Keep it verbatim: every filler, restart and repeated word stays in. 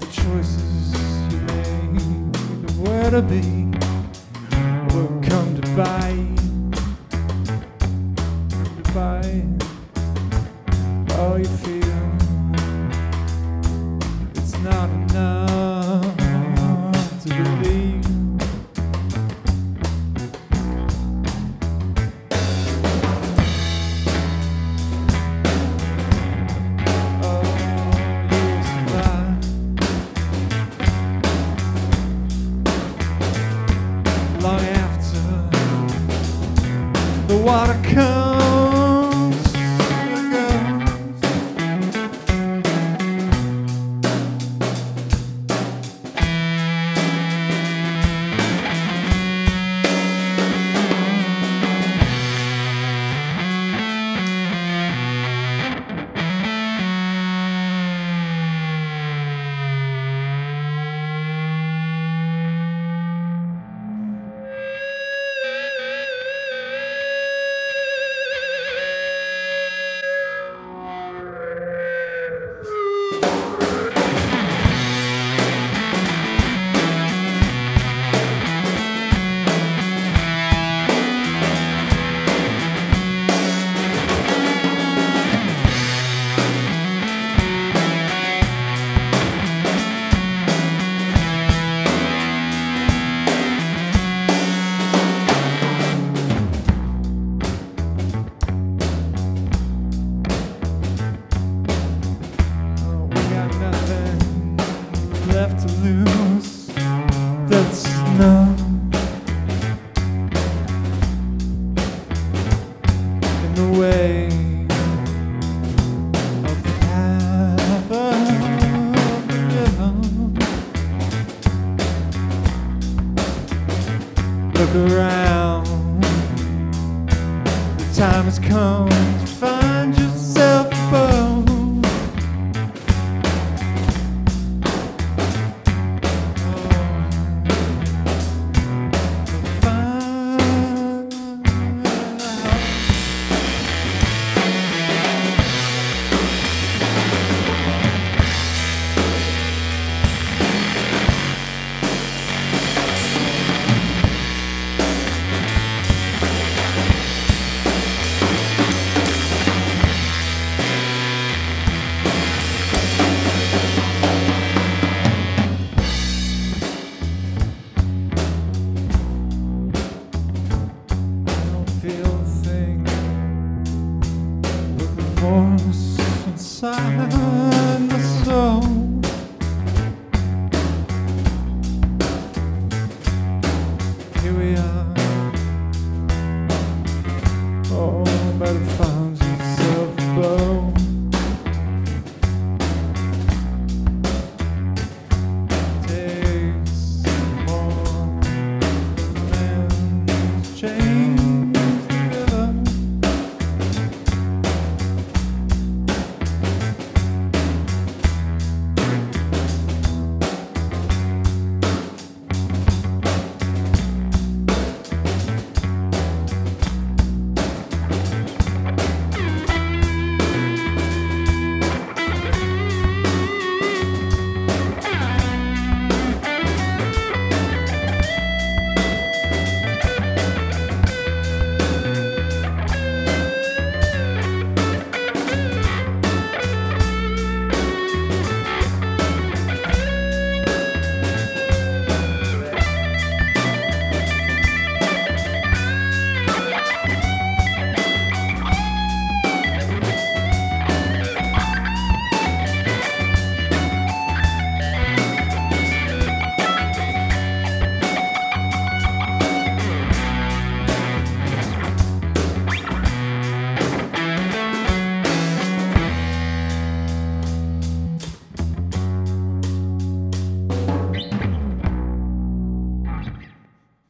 the choices you made, where to be, will come to bite, to bite. All you feel, it's not enough to believe. Long after the water comes and goes, left to lose. That's snow in the way of the path of the river. Look around, the time has come to find yourself above. Inside my soul,